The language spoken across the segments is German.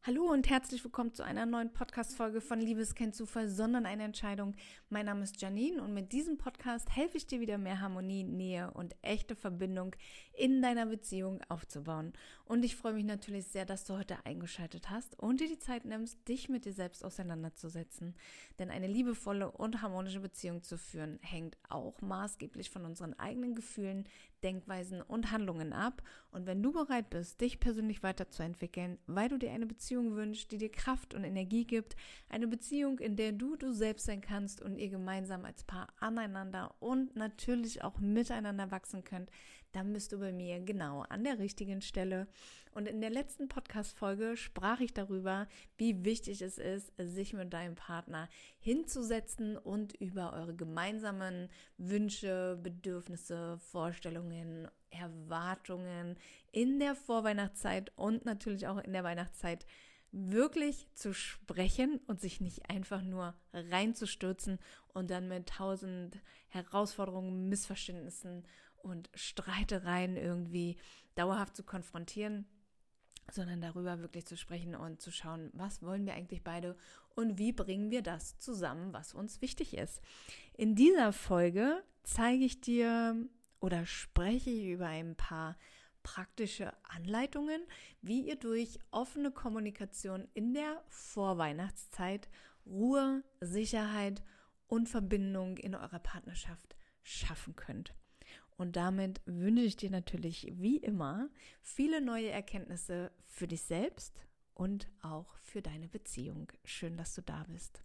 Hallo und herzlich willkommen zu einer neuen Podcast-Folge von Liebe ist kein Zufall, sondern eine Entscheidung. Mein Name ist Janine und mit diesem Podcast helfe ich dir wieder mehr Harmonie, Nähe und echte Verbindung in deiner Beziehung aufzubauen. Und ich freue mich natürlich sehr, dass du heute eingeschaltet hast und dir die Zeit nimmst, dich mit dir selbst auseinanderzusetzen. Denn eine liebevolle und harmonische Beziehung zu führen, hängt auch maßgeblich von unseren eigenen Gefühlen, Denkweisen und Handlungen ab. Und wenn du bereit bist, dich persönlich weiterzuentwickeln, weil du dir eine Beziehung wünschst, die dir Kraft und Energie gibt, eine Beziehung, in der du selbst sein kannst und ihr gemeinsam als Paar aneinander und natürlich auch miteinander wachsen könnt, dann bist du bei mir genau an der richtigen Stelle. Und in der letzten Podcast-Folge sprach ich darüber, wie wichtig es ist, sich mit deinem Partner hinzusetzen und über eure gemeinsamen Wünsche, Bedürfnisse, Vorstellungen, Erwartungen in der Vorweihnachtszeit und natürlich auch in der Weihnachtszeit wirklich zu sprechen und sich nicht einfach nur reinzustürzen und dann mit 1000 Herausforderungen, Missverständnissen und Streitereien irgendwie dauerhaft zu konfrontieren, sondern darüber wirklich zu sprechen und zu schauen, was wollen wir eigentlich beide und wie bringen wir das zusammen, was uns wichtig ist. In dieser Folge zeige ich dir oder spreche ich über ein paar praktische Anleitungen, wie ihr durch offene Kommunikation in der Vorweihnachtszeit Ruhe, Sicherheit und Verbindung in eurer Partnerschaft schaffen könnt. Und damit wünsche ich dir natürlich wie immer viele neue Erkenntnisse für dich selbst und auch für deine Beziehung. Schön, dass du da bist.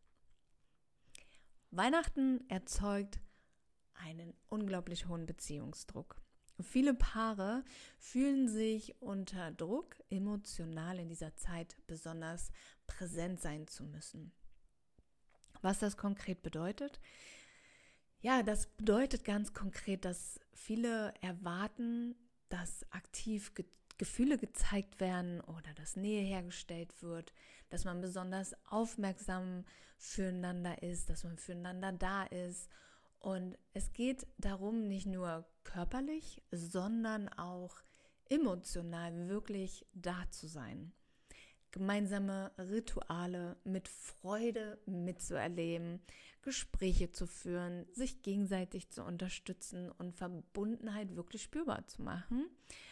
Weihnachten erzeugt einen unglaublich hohen Beziehungsdruck. Viele Paare fühlen sich unter Druck, emotional in dieser Zeit besonders präsent sein zu müssen. Was das konkret bedeutet? Ja, das bedeutet ganz konkret, dass viele erwarten, dass aktiv Gefühle gezeigt werden oder dass Nähe hergestellt wird, dass man besonders aufmerksam füreinander ist, dass man füreinander da ist. Und es geht darum, nicht nur körperlich, sondern auch emotional wirklich da zu sein. Gemeinsame Rituale mit Freude mitzuerleben, Gespräche zu führen, sich gegenseitig zu unterstützen und Verbundenheit wirklich spürbar zu machen.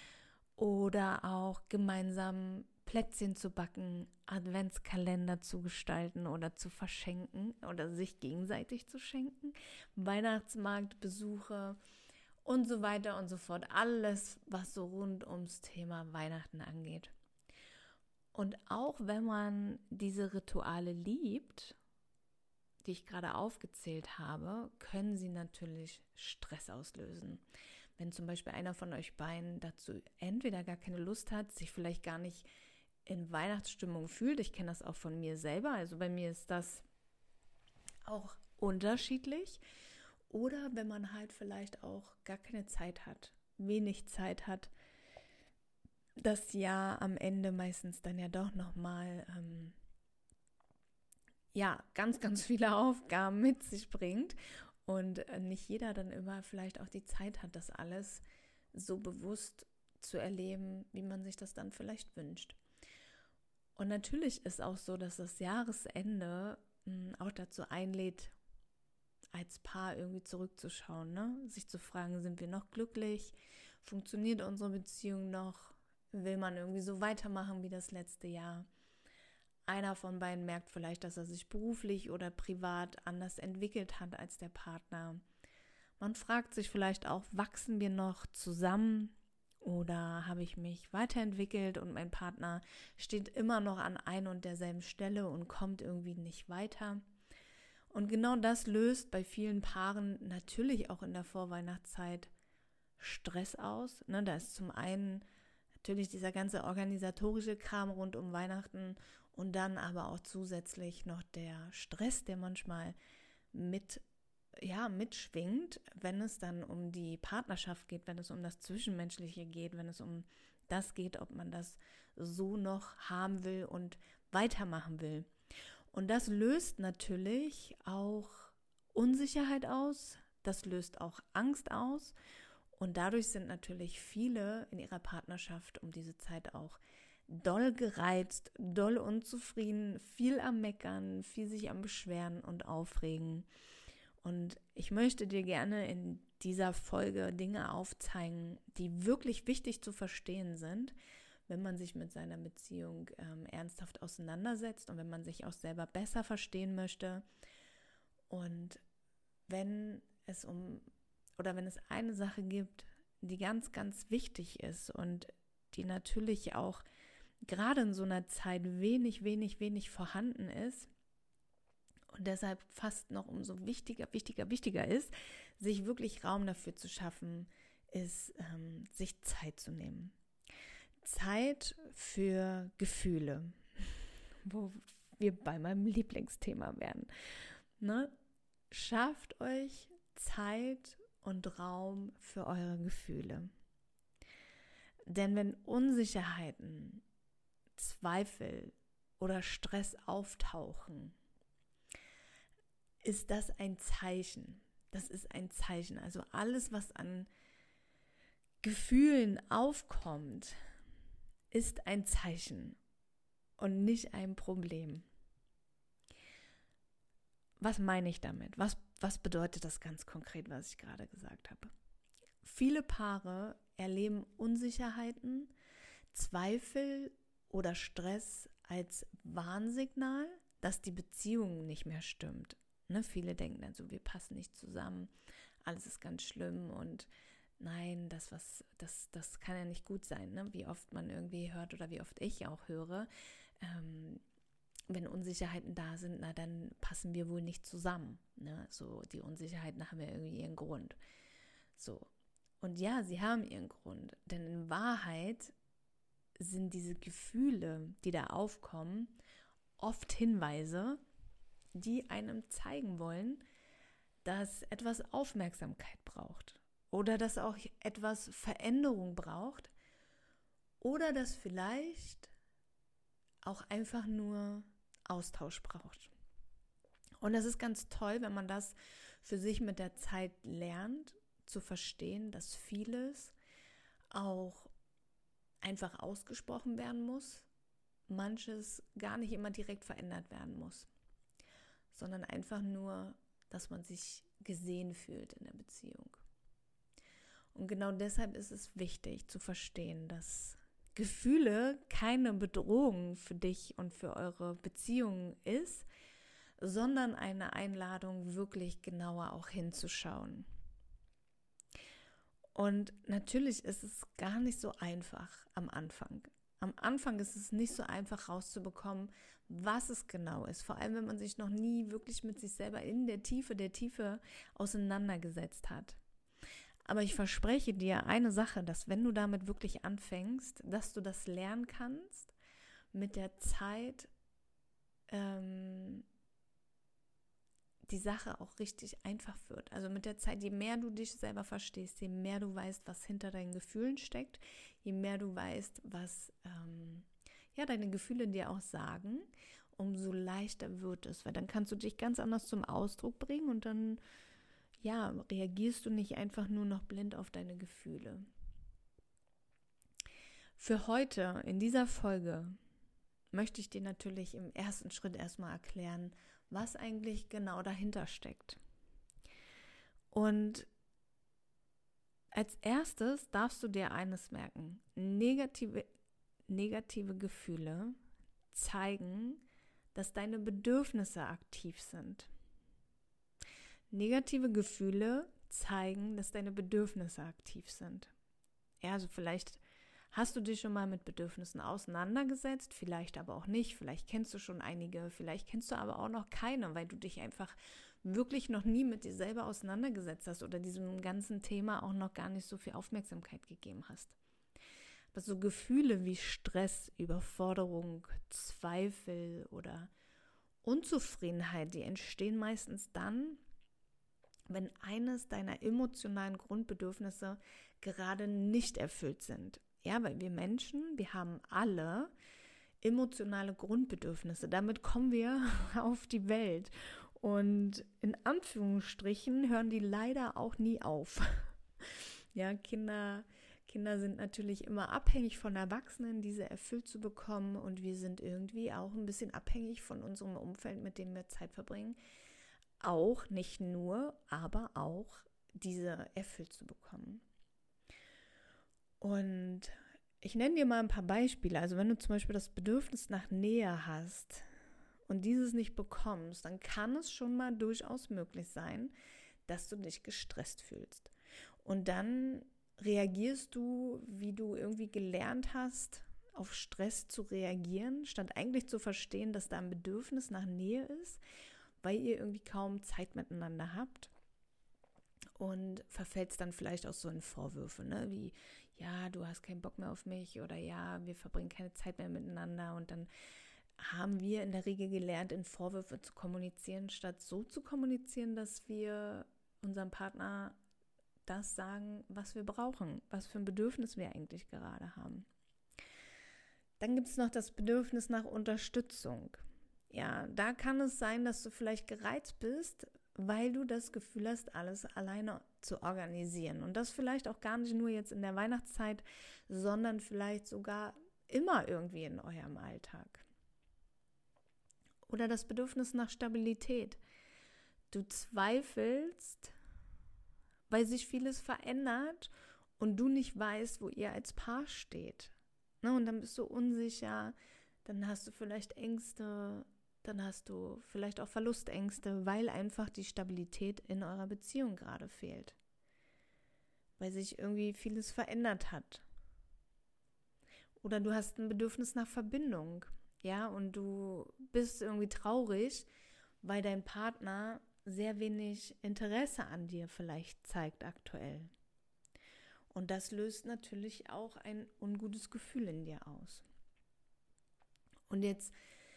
Oder auch gemeinsam Plätzchen zu backen, Adventskalender zu gestalten oder zu verschenken oder sich gegenseitig zu schenken, Weihnachtsmarktbesuche und so weiter und so fort. Alles, was so rund ums Thema Weihnachten angeht. Und auch wenn man diese Rituale liebt, die ich gerade aufgezählt habe, können sie natürlich Stress auslösen. Wenn zum Beispiel einer von euch beiden dazu entweder gar keine Lust hat, sich vielleicht gar nicht in Weihnachtsstimmung fühlt. Ich kenne das auch von mir selber. Also bei mir ist das auch unterschiedlich. Oder wenn man halt vielleicht auch gar keine Zeit hat, wenig Zeit hat, das Jahr am Ende meistens dann ja doch nochmal ganz, ganz viele Aufgaben mit sich bringt und nicht jeder dann immer vielleicht auch die Zeit hat, das alles so bewusst zu erleben, wie man sich das dann vielleicht wünscht. Und natürlich ist auch so, dass das Jahresende auch dazu einlädt, als Paar irgendwie zurückzuschauen, ne? Sich zu fragen, sind wir noch glücklich? Funktioniert unsere Beziehung noch? Will man irgendwie so weitermachen wie das letzte Jahr? Einer von beiden merkt vielleicht, dass er sich beruflich oder privat anders entwickelt hat als der Partner. Man fragt sich vielleicht auch, wachsen wir noch zusammen? Oder habe ich mich weiterentwickelt und mein Partner steht immer noch an ein und derselben Stelle und kommt irgendwie nicht weiter? Und genau das löst bei vielen Paaren natürlich auch in der Vorweihnachtszeit Stress aus. Ne, da ist zum einen natürlich dieser ganze organisatorische Kram rund um Weihnachten und dann aber auch zusätzlich noch der Stress, der manchmal mitschwingt, wenn es dann um die Partnerschaft geht, wenn es um das Zwischenmenschliche geht, wenn es um das geht, ob man das so noch haben will und weitermachen will. Und das löst natürlich auch Unsicherheit aus, das löst auch Angst aus und dadurch sind natürlich viele in ihrer Partnerschaft um diese Zeit auch doll gereizt, doll unzufrieden, viel am Meckern, viel sich am Beschweren und Aufregen. Und ich möchte dir gerne in dieser Folge Dinge aufzeigen, die wirklich wichtig zu verstehen sind, wenn man sich mit seiner Beziehung ernsthaft auseinandersetzt und wenn man sich auch selber besser verstehen möchte. Und wenn es eine Sache gibt, die ganz, ganz wichtig ist und die natürlich auch gerade in so einer Zeit wenig vorhanden ist und deshalb fast noch umso wichtiger ist, sich wirklich Raum dafür zu schaffen, ist, sich Zeit zu nehmen. Zeit für Gefühle, wo wir bei meinem Lieblingsthema werden. Ne? Schafft euch Zeit und Raum für eure Gefühle. Denn wenn Unsicherheiten, Zweifel oder Stress auftauchen, ist das ein Zeichen. Das ist ein Zeichen. Also alles, was an Gefühlen aufkommt, ist ein Zeichen und nicht ein Problem. Was meine ich damit? Was bedeutet das ganz konkret, was ich gerade gesagt habe? Viele Paare erleben Unsicherheiten, Zweifel oder Stress als Warnsignal, dass die Beziehung nicht mehr stimmt. Ne? Viele denken dann so, wir passen nicht zusammen, alles ist ganz schlimm und nein, das kann ja nicht gut sein. Ne? Wie oft man irgendwie hört oder wie oft ich auch höre, wenn Unsicherheiten da sind, na dann passen wir wohl nicht zusammen. Ne? So, die Unsicherheiten haben ja irgendwie ihren Grund. So. Und ja, sie haben ihren Grund. Denn in Wahrheit sind diese Gefühle, die da aufkommen, oft Hinweise, die einem zeigen wollen, dass etwas Aufmerksamkeit braucht. Oder dass auch etwas Veränderung braucht. Oder dass vielleicht auch einfach nur Austausch braucht. Und das ist ganz toll, wenn man das für sich mit der Zeit lernt, zu verstehen, dass vieles auch einfach ausgesprochen werden muss, manches gar nicht immer direkt verändert werden muss, sondern einfach nur, dass man sich gesehen fühlt in der Beziehung. Und genau deshalb ist es wichtig zu verstehen, dass Gefühle keine Bedrohung für dich und für eure Beziehung ist, sondern eine Einladung, wirklich genauer auch hinzuschauen. Und natürlich ist es gar nicht so einfach am Anfang. Am Anfang ist es nicht so einfach rauszubekommen, was es genau ist. Vor allem, wenn man sich noch nie wirklich mit sich selber in der Tiefe auseinandergesetzt hat. Aber ich verspreche dir eine Sache, dass wenn du damit wirklich anfängst, dass du das lernen kannst, mit der Zeit die Sache auch richtig einfach wird. Also mit der Zeit, je mehr du dich selber verstehst, je mehr du weißt, was hinter deinen Gefühlen steckt, je mehr du weißt, was deine Gefühle dir auch sagen, umso leichter wird es, weil dann kannst du dich ganz anders zum Ausdruck bringen und dann reagierst du nicht einfach nur noch blind auf deine Gefühle. Für heute, in dieser Folge, möchte ich dir natürlich im ersten Schritt erstmal erklären, was eigentlich genau dahinter steckt. Und als erstes darfst du dir eines merken: Negative Gefühle zeigen, dass deine Bedürfnisse aktiv sind. Negative Gefühle zeigen, dass deine Bedürfnisse aktiv sind. Ja, also vielleicht hast du dich schon mal mit Bedürfnissen auseinandergesetzt, vielleicht aber auch nicht. Vielleicht kennst du schon einige, vielleicht kennst du aber auch noch keine, weil du dich einfach wirklich noch nie mit dir selber auseinandergesetzt hast oder diesem ganzen Thema auch noch gar nicht so viel Aufmerksamkeit gegeben hast. Aber so Gefühle wie Stress, Überforderung, Zweifel oder Unzufriedenheit, die entstehen meistens dann, wenn eines deiner emotionalen Grundbedürfnisse gerade nicht erfüllt sind. Ja, weil wir Menschen, wir haben alle emotionale Grundbedürfnisse. Damit kommen wir auf die Welt. Und in Anführungsstrichen hören die leider auch nie auf. Ja, Kinder Kinder sind natürlich immer abhängig von Erwachsenen, diese erfüllt zu bekommen, und wir sind irgendwie auch ein bisschen abhängig von unserem Umfeld, mit dem wir Zeit verbringen. Auch, nicht nur, aber auch diese erfüllt zu bekommen. Und ich nenne dir mal ein paar Beispiele. Also wenn du zum Beispiel das Bedürfnis nach Nähe hast und dieses nicht bekommst, dann kann es schon mal durchaus möglich sein, dass du dich gestresst fühlst. Und dann reagierst du, wie du irgendwie gelernt hast, auf Stress zu reagieren, statt eigentlich zu verstehen, dass da ein Bedürfnis nach Nähe ist, weil ihr irgendwie kaum Zeit miteinander habt, und verfällst dann vielleicht auch so in Vorwürfe, ne? Wie, ja, du hast keinen Bock mehr auf mich, oder ja, wir verbringen keine Zeit mehr miteinander, und dann haben wir in der Regel gelernt, in Vorwürfe zu kommunizieren, statt so zu kommunizieren, dass wir unserem Partner das sagen, was wir brauchen, was für ein Bedürfnis wir eigentlich gerade haben. Dann gibt es noch das Bedürfnis nach Unterstützung. Ja, da kann es sein, dass du vielleicht gereizt bist, weil du das Gefühl hast, alles alleine zu organisieren. Und das vielleicht auch gar nicht nur jetzt in der Weihnachtszeit, sondern vielleicht sogar immer irgendwie in eurem Alltag. Oder das Bedürfnis nach Stabilität. Du zweifelst, weil sich vieles verändert und du nicht weißt, wo ihr als Paar steht. Ne? Und dann bist du unsicher, dann hast du vielleicht Ängste, dann hast du vielleicht auch Verlustängste, weil einfach die Stabilität in eurer Beziehung gerade fehlt. Weil sich irgendwie vieles verändert hat. Oder du hast ein Bedürfnis nach Verbindung, ja, und du bist irgendwie traurig, weil dein Partner sehr wenig Interesse an dir vielleicht zeigt aktuell. Und das löst natürlich auch ein ungutes Gefühl in dir aus. Und jetzt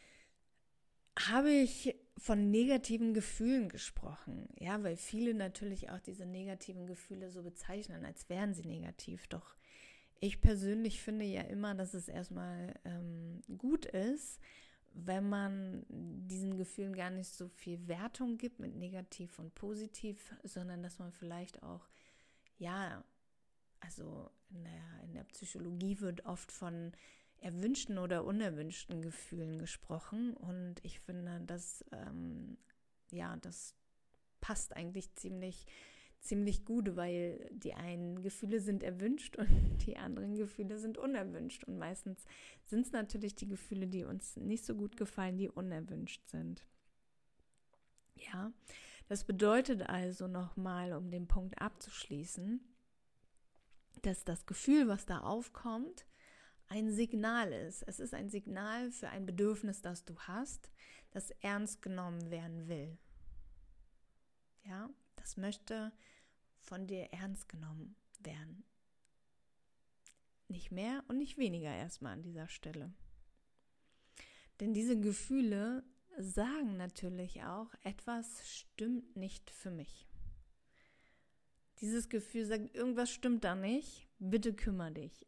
habe ich von negativen Gefühlen gesprochen, ja, weil viele natürlich auch diese negativen Gefühle so bezeichnen, als wären sie negativ. Doch ich persönlich finde ja immer, dass es erstmal gut ist, wenn man diesen Gefühlen gar nicht so viel Wertung gibt mit negativ und positiv, sondern dass man vielleicht auch, ja, also in der Psychologie wird oft von erwünschten oder unerwünschten Gefühlen gesprochen, und ich finde, das passt eigentlich ziemlich gut, weil die einen Gefühle sind erwünscht und die anderen Gefühle sind unerwünscht, und meistens sind es natürlich die Gefühle, die uns nicht so gut gefallen, die unerwünscht sind. Ja, das bedeutet also nochmal, um den Punkt abzuschließen, dass das Gefühl, was da aufkommt, ein Signal ist. Es ist ein Signal für ein Bedürfnis, das du hast, das ernst genommen werden will. Ja, das möchte von dir ernst genommen werden. Nicht mehr und nicht weniger erstmal an dieser Stelle. Denn diese Gefühle sagen natürlich auch, etwas stimmt nicht für mich. Dieses Gefühl sagt, irgendwas stimmt da nicht, bitte kümmere dich.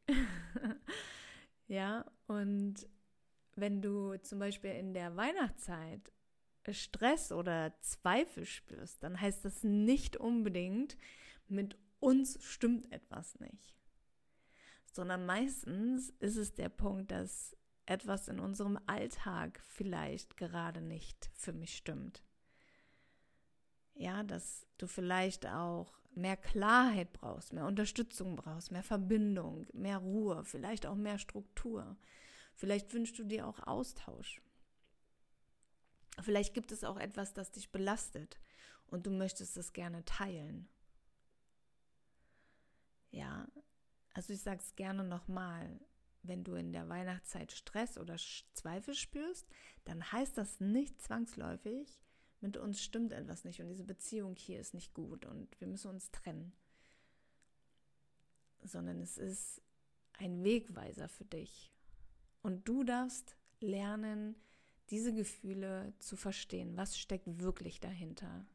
Ja, und wenn du zum Beispiel in der Weihnachtszeit Stress oder Zweifel spürst, dann heißt das nicht unbedingt, mit uns stimmt etwas nicht. Sondern meistens ist es der Punkt, dass etwas in unserem Alltag vielleicht gerade nicht für mich stimmt. Ja, dass du vielleicht auch mehr Klarheit brauchst, mehr Unterstützung brauchst, mehr Verbindung, mehr Ruhe, vielleicht auch mehr Struktur. Vielleicht wünschst du dir auch Austausch. Vielleicht gibt es auch etwas, das dich belastet und du möchtest es gerne teilen. Ja, also ich sage es gerne nochmal, wenn du in der Weihnachtszeit Stress oder Zweifel spürst, dann heißt das nicht zwangsläufig, mit uns stimmt etwas nicht und diese Beziehung hier ist nicht gut und wir müssen uns trennen. Sondern es ist ein Wegweiser für dich. Und du darfst lernen, diese Gefühle zu verstehen. Was steckt wirklich dahinter?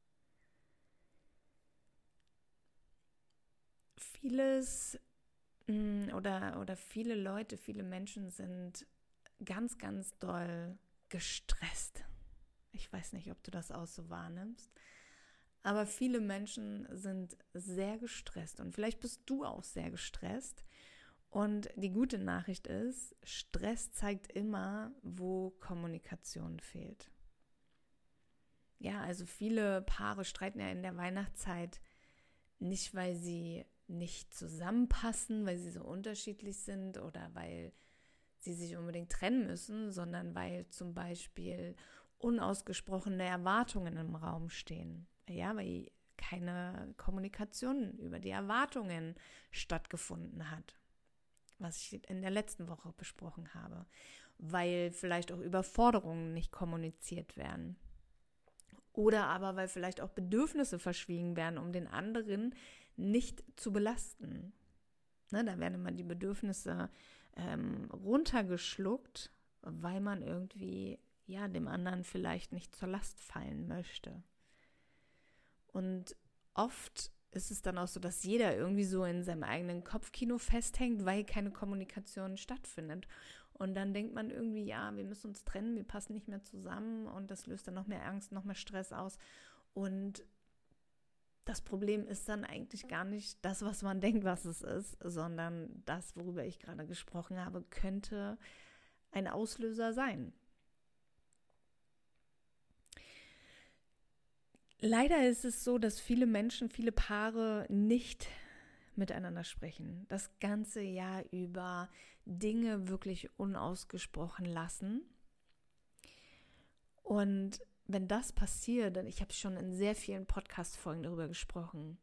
Vieles oder viele Leute, viele Menschen sind ganz, ganz doll gestresst. Ich weiß nicht, ob du das auch so wahrnimmst, Aber viele Menschen sind sehr gestresst und vielleicht bist du auch sehr gestresst. Und die gute Nachricht ist, Stress zeigt immer, wo Kommunikation fehlt. Ja, also viele Paare streiten ja in der Weihnachtszeit nicht, weil sie nicht zusammenpassen, weil sie so unterschiedlich sind oder weil sie sich unbedingt trennen müssen, sondern weil zum Beispiel unausgesprochene Erwartungen im Raum stehen. Ja, weil keine Kommunikation über die Erwartungen stattgefunden hat, was ich in der letzten Woche besprochen habe, weil vielleicht auch Überforderungen nicht kommuniziert werden. Oder aber, weil vielleicht auch Bedürfnisse verschwiegen werden, um den anderen nicht zu belasten. Ne, da werden immer die Bedürfnisse runtergeschluckt, weil man irgendwie dem anderen vielleicht nicht zur Last fallen möchte. Und oft ist es dann auch so, dass jeder irgendwie so in seinem eigenen Kopfkino festhängt, weil keine Kommunikation stattfindet. Und dann denkt man irgendwie, ja, wir müssen uns trennen, wir passen nicht mehr zusammen und das löst dann noch mehr Angst, noch mehr Stress aus. Und das Problem ist dann eigentlich gar nicht das, was man denkt, was es ist, sondern das, worüber ich gerade gesprochen habe, könnte ein Auslöser sein. Leider ist es so, dass viele Menschen, viele Paare nicht miteinander sprechen, das ganze Jahr über Dinge wirklich unausgesprochen lassen. Und wenn das passiert, und ich habe schon in sehr vielen Podcast-Folgen darüber gesprochen,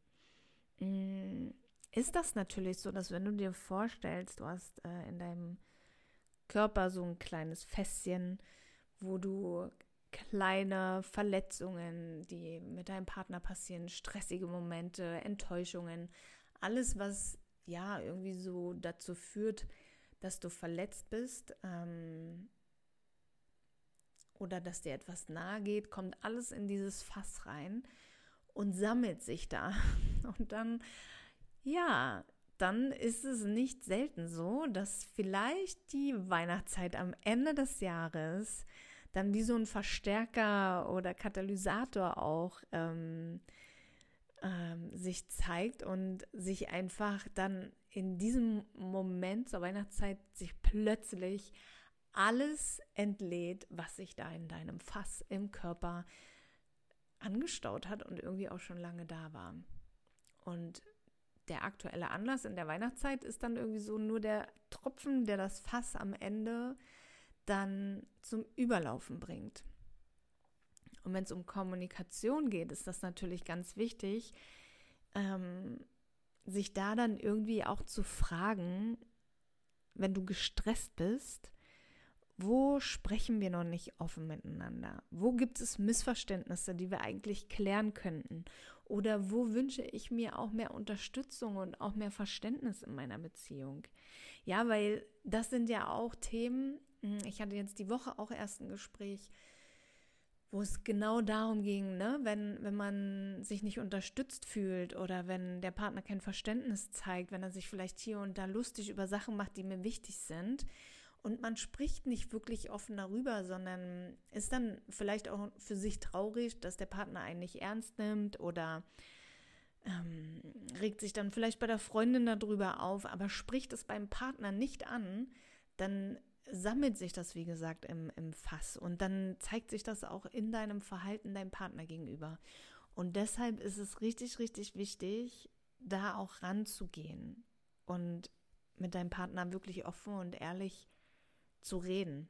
ist das natürlich so, dass wenn du dir vorstellst, du hast in deinem Körper so ein kleines Fässchen, wo du kleine Verletzungen, die mit deinem Partner passieren, stressige Momente, Enttäuschungen, alles, was ja irgendwie so dazu führt, dass du verletzt bist oder dass dir etwas nahe geht, kommt alles in dieses Fass rein und sammelt sich da. Und dann ist es nicht selten so, dass vielleicht die Weihnachtszeit am Ende des Jahres dann wie so ein Verstärker oder Katalysator auch sich zeigt und sich einfach dann in diesem Moment zur Weihnachtszeit sich plötzlich alles entlädt, was sich da in deinem Fass im Körper angestaut hat und irgendwie auch schon lange da war. Und der aktuelle Anlass in der Weihnachtszeit ist dann irgendwie so nur der Tropfen, der das Fass am Ende dann zum Überlaufen bringt. Und wenn es um Kommunikation geht, ist das natürlich ganz wichtig, sich da dann irgendwie auch zu fragen, wenn du gestresst bist, wo sprechen wir noch nicht offen miteinander? Wo gibt es Missverständnisse, die wir eigentlich klären könnten? Oder wo wünsche ich mir auch mehr Unterstützung und auch mehr Verständnis in meiner Beziehung? Ja, weil das sind ja auch Themen. Ich hatte jetzt die Woche auch erst ein Gespräch, wo es genau darum ging, ne? Wenn man sich nicht unterstützt fühlt oder wenn der Partner kein Verständnis zeigt, wenn er sich vielleicht hier und da lustig über Sachen macht, die mir wichtig sind und man spricht nicht wirklich offen darüber, sondern ist dann vielleicht auch für sich traurig, dass der Partner einen nicht ernst nimmt oder regt sich dann vielleicht bei der Freundin darüber auf, aber spricht es beim Partner nicht an, dann sammelt sich das, wie gesagt, im Fass und dann zeigt sich das auch in deinem Verhalten deinem Partner gegenüber. Und deshalb ist es richtig, richtig wichtig, da auch ranzugehen und mit deinem Partner wirklich offen und ehrlich zu reden.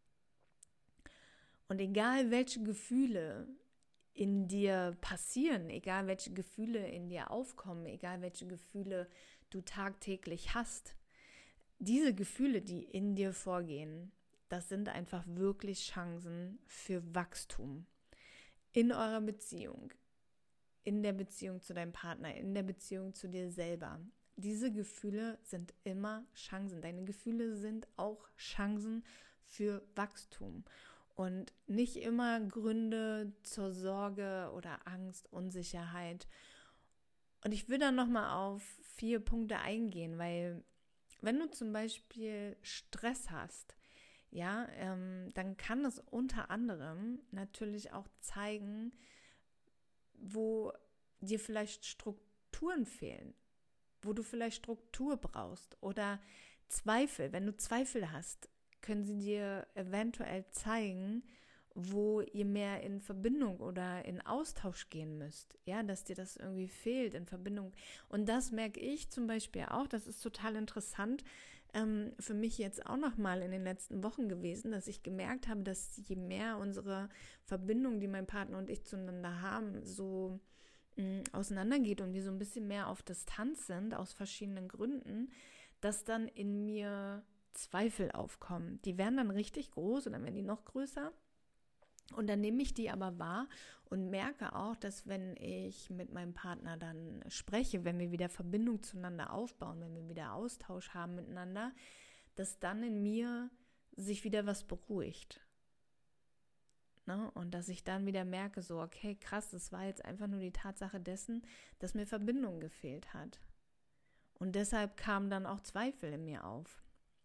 Und egal, welche Gefühle in dir passieren, egal, welche Gefühle in dir aufkommen, egal, welche Gefühle du tagtäglich hast, diese Gefühle, die in dir vorgehen, das sind einfach wirklich Chancen für Wachstum in eurer Beziehung, in der Beziehung zu deinem Partner, in der Beziehung zu dir selber. Diese Gefühle sind immer Chancen. Deine Gefühle sind auch Chancen für Wachstum und nicht immer Gründe zur Sorge oder Angst, Unsicherheit. Und ich will dann nochmal auf 4 Punkte eingehen, weil wenn du zum Beispiel Stress hast, ja, dann kann es unter anderem natürlich auch zeigen, wo dir vielleicht Strukturen fehlen, wo du vielleicht Struktur brauchst oder Zweifel. Wenn du Zweifel hast, können sie dir eventuell zeigen, wo ihr mehr in Verbindung oder in Austausch gehen müsst. Ja, dass dir das irgendwie fehlt in Verbindung. Und das merke ich zum Beispiel auch, das ist total interessant, für mich jetzt auch nochmal in den letzten Wochen gewesen, dass ich gemerkt habe, dass je mehr unsere Verbindung, die mein Partner und ich zueinander haben, so auseinandergeht und wir so ein bisschen mehr auf Distanz sind, aus verschiedenen Gründen, dass dann in mir Zweifel aufkommen. Die werden dann richtig groß und dann werden die noch größer. Und dann nehme ich die aber wahr und merke auch, dass wenn ich mit meinem Partner dann spreche, wenn wir wieder Verbindung zueinander aufbauen, wenn wir wieder Austausch haben miteinander, dass dann in mir sich wieder was beruhigt. Ne? Und dass ich dann wieder merke, so okay, krass, das war jetzt einfach nur die Tatsache dessen, dass mir Verbindung gefehlt hat. Und deshalb kamen dann auch Zweifel in mir auf.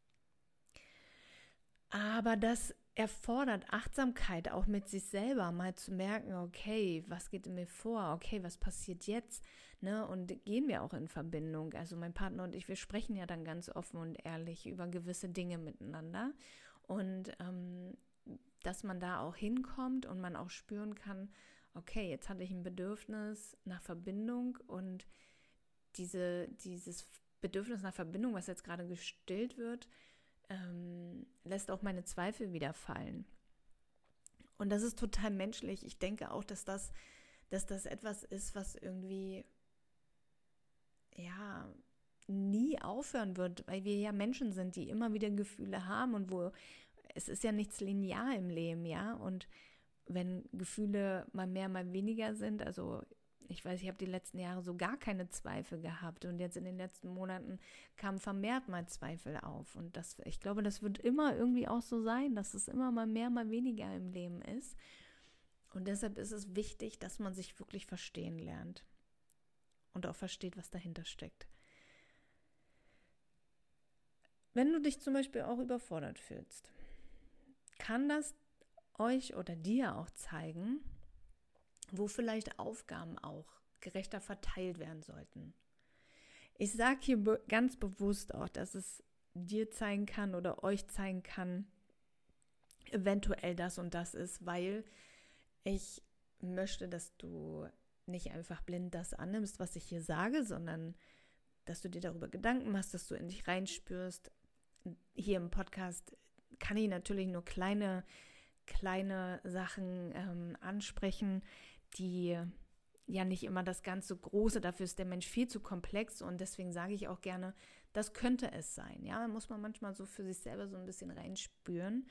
Aber das erfordert Achtsamkeit auch mit sich selber, mal zu merken, okay, was geht in mir vor, okay, was passiert jetzt, ne? Und gehen wir auch in Verbindung. Also mein Partner und ich, wir sprechen ja dann ganz offen und ehrlich über gewisse Dinge miteinander und dass man da auch hinkommt und man auch spüren kann, okay, jetzt hatte ich ein Bedürfnis nach Verbindung und dieses Bedürfnis nach Verbindung, was jetzt gerade gestillt wird, lässt auch meine Zweifel wieder fallen. Und das ist total menschlich. Ich denke auch, dass das etwas ist, was irgendwie ja nie aufhören wird, weil wir ja Menschen sind, die immer wieder Gefühle haben und wo es ist ja nichts linear im Leben, ja. Und wenn Gefühle mal mehr, mal weniger sind, also ich weiß, ich habe die letzten Jahre so gar keine Zweifel gehabt und jetzt in den letzten Monaten kamen vermehrt mal Zweifel auf und ich glaube, das wird immer irgendwie auch so sein, dass es immer mal mehr, mal weniger im Leben ist und deshalb ist es wichtig, dass man sich wirklich verstehen lernt und auch versteht, was dahinter steckt. Wenn du dich zum Beispiel auch überfordert fühlst, kann das euch oder dir auch zeigen, wo vielleicht Aufgaben auch gerechter verteilt werden sollten. Ich sage hier ganz bewusst auch, dass es dir zeigen kann oder euch zeigen kann, eventuell das und das ist, weil ich möchte, dass du nicht einfach blind das annimmst, was ich hier sage, sondern dass du dir darüber Gedanken machst, dass du in dich reinspürst. Hier im Podcast kann ich natürlich nur kleine Sachen ansprechen, die ja nicht immer das ganze Große, dafür ist der Mensch viel zu komplex und deswegen sage ich auch gerne, das könnte es sein. Ja, da muss man manchmal so für sich selber so ein bisschen reinspüren,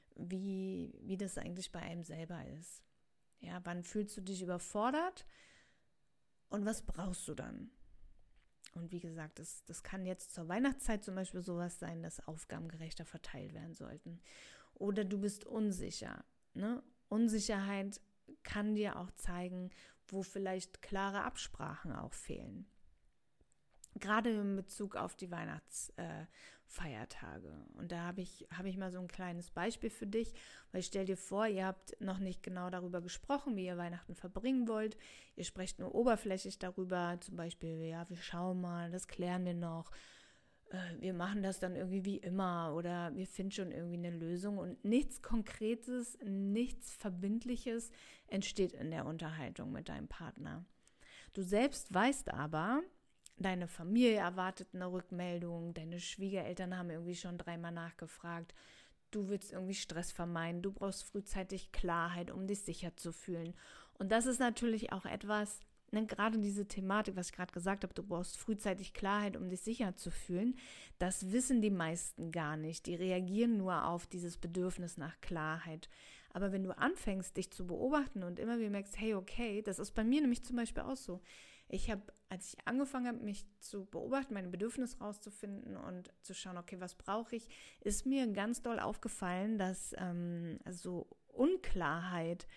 wie das eigentlich bei einem selber ist. Ja, wann fühlst du dich überfordert und was brauchst du dann? Und wie gesagt, das kann jetzt zur Weihnachtszeit zum Beispiel sowas sein, dass Aufgaben gerechter verteilt werden sollten. Oder du bist unsicher. Ne? Unsicherheit kann dir auch zeigen, wo vielleicht klare Absprachen auch fehlen. Gerade in Bezug auf die Weihnachtsfeiertage. Und da habe ich mal so ein kleines Beispiel für dich, weil stell dir vor, ihr habt noch nicht genau darüber gesprochen, wie ihr Weihnachten verbringen wollt. Ihr sprecht nur oberflächlich darüber, zum Beispiel, ja, wir schauen mal, das klären wir noch. Wir machen das dann irgendwie wie immer oder wir finden schon irgendwie eine Lösung und nichts Konkretes, nichts Verbindliches entsteht in der Unterhaltung mit deinem Partner. Du selbst weißt aber, deine Familie erwartet eine Rückmeldung, deine Schwiegereltern haben irgendwie schon 3-mal nachgefragt, du willst irgendwie Stress vermeiden, du brauchst frühzeitig Klarheit, um dich sicher zu fühlen. Und das ist natürlich auch etwas, gerade diese Thematik, was ich gerade gesagt habe, du brauchst frühzeitig Klarheit, um dich sicher zu fühlen, das wissen die meisten gar nicht. Die reagieren nur auf dieses Bedürfnis nach Klarheit. Aber wenn du anfängst, dich zu beobachten und immer wieder merkst, hey, okay, das ist bei mir nämlich zum Beispiel auch so. Als ich angefangen habe, mich zu beobachten, meine Bedürfnisse rauszufinden und zu schauen, okay, was brauche ich, ist mir ganz doll aufgefallen, dass so Unklarheit,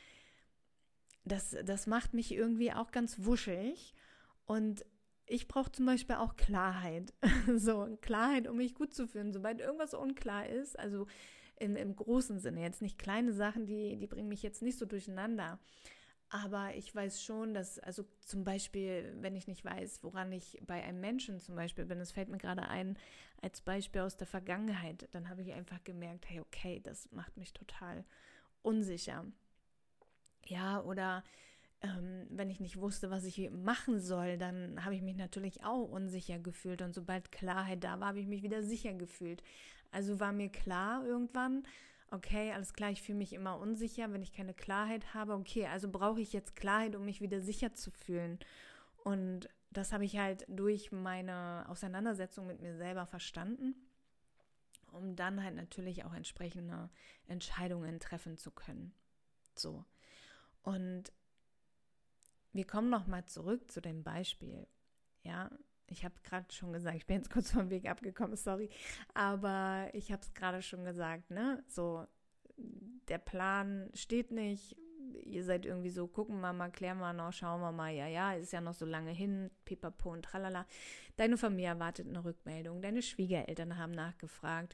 das macht mich irgendwie auch ganz wuschig und ich brauche zum Beispiel auch Klarheit, so Klarheit, um mich gut zu fühlen, sobald irgendwas unklar ist, also im großen Sinne, jetzt nicht kleine Sachen, die bringen mich jetzt nicht so durcheinander, Aber ich weiß schon, dass, also zum Beispiel, wenn ich nicht weiß, woran ich bei einem Menschen zum Beispiel bin, es fällt mir gerade ein, als Beispiel aus der Vergangenheit, dann habe ich einfach gemerkt, hey, okay, das macht mich total unsicher. Ja, oder wenn ich nicht wusste, was ich machen soll, dann habe ich mich natürlich auch unsicher gefühlt. Und sobald Klarheit da war, habe ich mich wieder sicher gefühlt. Also war mir klar irgendwann, okay, alles klar, ich fühle mich immer unsicher, wenn ich keine Klarheit habe. Okay, also brauche ich jetzt Klarheit, um mich wieder sicher zu fühlen. Und das habe ich halt durch meine Auseinandersetzung mit mir selber verstanden, um dann halt natürlich auch entsprechende Entscheidungen treffen zu können. So. Und wir kommen nochmal zurück zu dem Beispiel. Ja, ich habe gerade schon gesagt, ich bin jetzt kurz vom Weg abgekommen, sorry, aber ich habe es gerade schon gesagt, ne? So, der Plan steht nicht. Ihr seid irgendwie so, gucken wir mal, klären wir noch, schauen wir mal, ja, ist ja noch so lange hin, pipapo und tralala. Deine Familie erwartet eine Rückmeldung, deine Schwiegereltern haben nachgefragt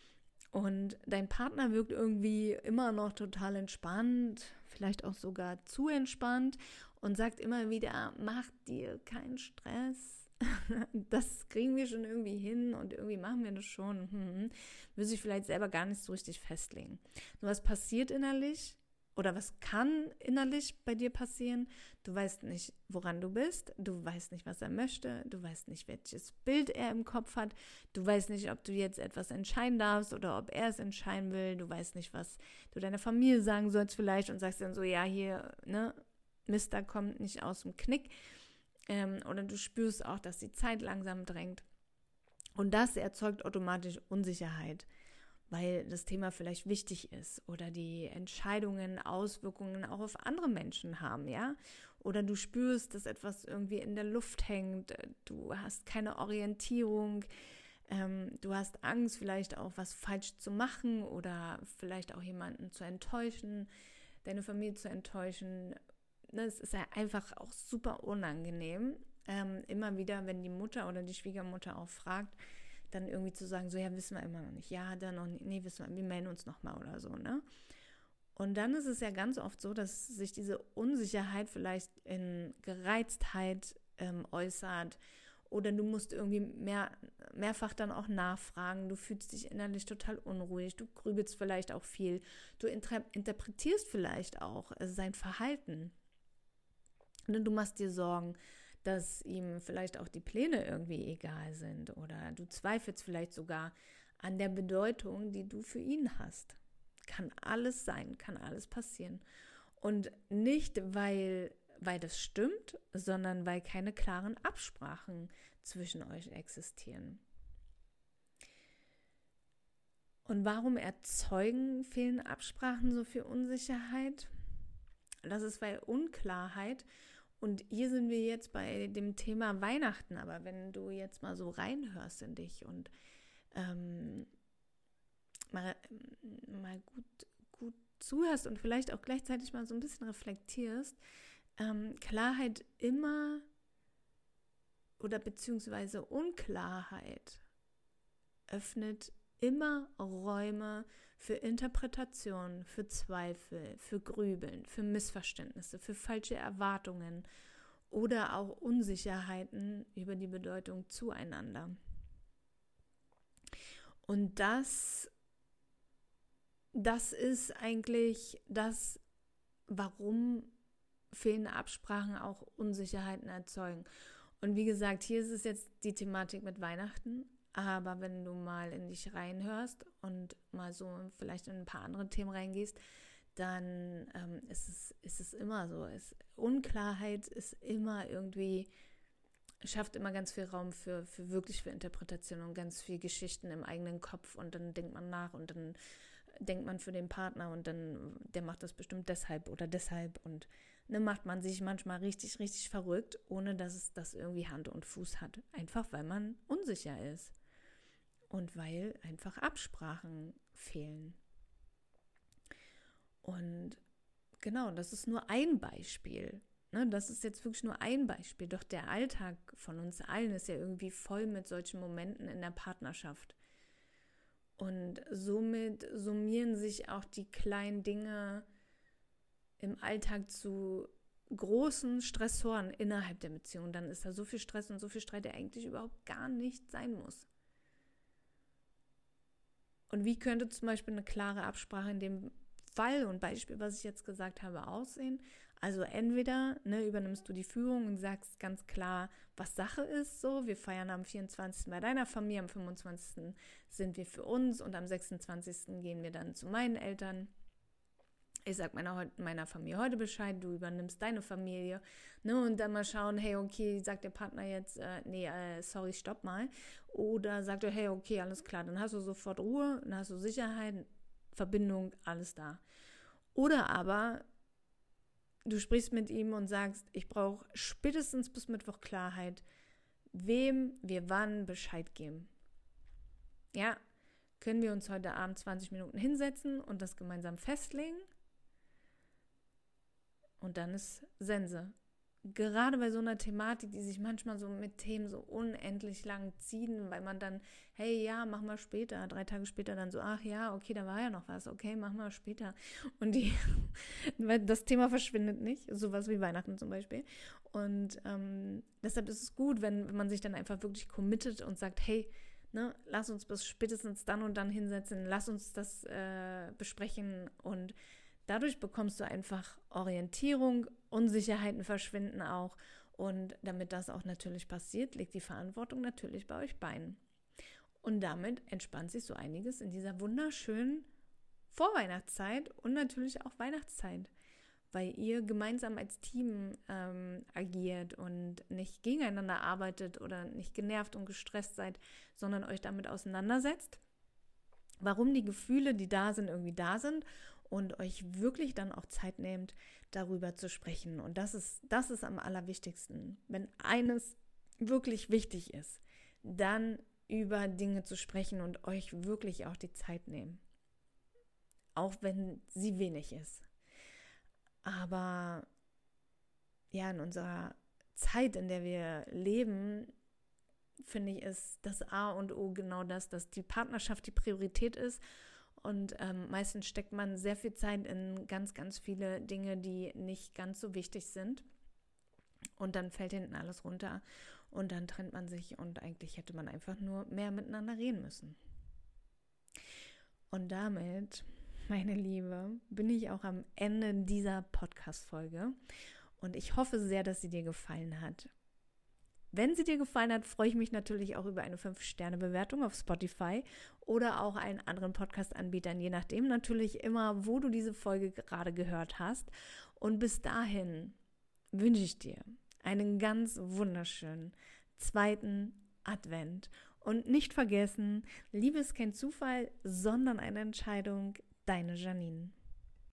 und dein Partner wirkt irgendwie immer noch total entspannt, vielleicht auch sogar zu entspannt und sagt immer wieder, mach dir keinen Stress. Das kriegen wir schon irgendwie hin und irgendwie machen wir das schon. Will sich vielleicht selber gar nicht so richtig festlegen. Nur was passiert innerlich oder was kann innerlich bei dir passieren? Du weißt nicht, woran du bist. Du weißt nicht, was er möchte. Du weißt nicht, welches Bild er im Kopf hat. Du weißt nicht, ob du jetzt etwas entscheiden darfst oder ob er es entscheiden will. Du weißt nicht, was du deiner Familie sagen sollst vielleicht und sagst dann so, ja, hier, ne, Mister kommt nicht aus dem Knick. Oder du spürst auch, dass die Zeit langsam drängt. Und das erzeugt automatisch Unsicherheit, weil das Thema vielleicht wichtig ist oder die Entscheidungen Auswirkungen auch auf andere Menschen haben, ja? Oder du spürst, dass etwas irgendwie in der Luft hängt, du hast keine Orientierung, du hast Angst, vielleicht auch was falsch zu machen oder vielleicht auch jemanden zu enttäuschen, deine Familie zu enttäuschen. Es ist ja einfach auch super unangenehm, immer wieder, wenn die Mutter oder die Schwiegermutter auch fragt, dann irgendwie zu sagen, so, ja, wissen wir immer noch nicht, ja, dann noch nicht, nee, wissen wir melden uns nochmal oder so, ne? Und dann ist es ja ganz oft so, dass sich diese Unsicherheit vielleicht in Gereiztheit äußert oder du musst irgendwie mehrfach dann auch nachfragen, du fühlst dich innerlich total unruhig, du grübelst vielleicht auch viel, du interpretierst vielleicht auch sein Verhalten. Und du machst dir Sorgen, dass ihm vielleicht auch die Pläne irgendwie egal sind oder du zweifelst vielleicht sogar an der Bedeutung, die du für ihn hast. Kann alles sein, kann alles passieren. Und nicht, weil das stimmt, sondern weil keine klaren Absprachen zwischen euch existieren. Und warum erzeugen fehlende Absprachen so viel Unsicherheit? Das ist, weil Unklarheit. Und hier sind wir jetzt bei dem Thema Weihnachten, aber wenn du jetzt mal so reinhörst in dich und mal gut zuhörst und vielleicht auch gleichzeitig mal so ein bisschen reflektierst, Klarheit immer oder beziehungsweise Unklarheit öffnet immer Räume für Interpretation, für Zweifel, für Grübeln, für Missverständnisse, für falsche Erwartungen oder auch Unsicherheiten über die Bedeutung zueinander. Und das ist eigentlich das, warum fehlende Absprachen auch Unsicherheiten erzeugen. Und wie gesagt, hier ist es jetzt die Thematik mit Weihnachten, aber wenn du mal in dich reinhörst und mal so vielleicht in ein paar andere Themen reingehst, dann ist es immer so. Unklarheit ist immer irgendwie, schafft immer ganz viel Raum für wirklich für Interpretation und ganz viel Geschichten im eigenen Kopf und dann denkt man nach und dann denkt man für den Partner und dann, der macht das bestimmt deshalb oder deshalb und macht man sich manchmal richtig, richtig verrückt, ohne dass es das irgendwie Hand und Fuß hat. Einfach weil man unsicher ist und weil einfach Absprachen fehlen. Und genau, das ist nur ein Beispiel. Das ist jetzt wirklich nur ein Beispiel. Doch der Alltag von uns allen ist ja irgendwie voll mit solchen Momenten in der Partnerschaft. Und somit summieren sich auch die kleinen Dinge im Alltag zu großen Stressoren innerhalb der Beziehung. Dann ist da so viel Stress und so viel Streit, der eigentlich überhaupt gar nicht sein muss. Und wie könnte zum Beispiel eine klare Absprache in dem Fall und Beispiel, was ich jetzt gesagt habe, aussehen? Also entweder übernimmst du die Führung und sagst ganz klar, was Sache ist. So, wir feiern am 24. bei deiner Familie, am 25. sind wir für uns und am 26. gehen wir dann zu meinen Eltern. Ich sage meiner Familie heute Bescheid, du übernimmst deine Familie. Und dann mal schauen, hey, okay, sagt der Partner jetzt, sorry, stopp mal. Oder sagt er, hey, okay, alles klar, dann hast du sofort Ruhe, dann hast du Sicherheit, Verbindung, alles da. Oder aber du sprichst mit ihm und sagst, ich brauche spätestens bis Mittwoch Klarheit, wem wir wann Bescheid geben. Ja, können wir uns heute Abend 20 Minuten hinsetzen und das gemeinsam festlegen? Und dann ist Sense. Gerade bei so einer Thematik, die sich manchmal so mit Themen so unendlich lang ziehen, weil man dann, hey, ja, mach mal später, 3 Tage später dann so, ach ja, okay, da war ja noch was, okay, mach mal später. Und das Thema verschwindet nicht, sowas wie Weihnachten zum Beispiel. Und deshalb ist es gut, wenn man sich dann einfach wirklich committet und sagt, hey, lass uns bis spätestens dann und dann hinsetzen, lass uns das besprechen und dadurch bekommst du einfach Orientierung, Unsicherheiten verschwinden auch und damit das auch natürlich passiert, liegt die Verantwortung natürlich bei euch beiden. Und damit entspannt sich so einiges in dieser wunderschönen Vorweihnachtszeit und natürlich auch Weihnachtszeit, weil ihr gemeinsam als Team agiert und nicht gegeneinander arbeitet oder nicht genervt und gestresst seid, sondern euch damit auseinandersetzt, warum die Gefühle, die da sind, irgendwie da sind und euch wirklich dann auch Zeit nehmt, darüber zu sprechen. Und das ist am allerwichtigsten. Wenn eines wirklich wichtig ist, dann über Dinge zu sprechen und euch wirklich auch die Zeit nehmen. Auch wenn sie wenig ist. Aber ja, in unserer Zeit, in der wir leben, finde ich, ist das A und O genau das, dass die Partnerschaft die Priorität ist. Und meistens steckt man sehr viel Zeit in ganz, ganz viele Dinge, die nicht ganz so wichtig sind. Und dann fällt hinten alles runter und dann trennt man sich und eigentlich hätte man einfach nur mehr miteinander reden müssen. Und damit, meine Liebe, bin ich auch am Ende dieser Podcast-Folge. Und ich hoffe sehr, dass sie dir gefallen hat. Wenn sie dir gefallen hat, freue ich mich natürlich auch über eine 5-Sterne-Bewertung auf Spotify oder auch allen anderen Podcast-Anbietern, je nachdem natürlich immer, wo du diese Folge gerade gehört hast. Und bis dahin wünsche ich dir einen ganz wunderschönen 2. Advent. Und nicht vergessen, Liebe ist kein Zufall, sondern eine Entscheidung. Deine Janine.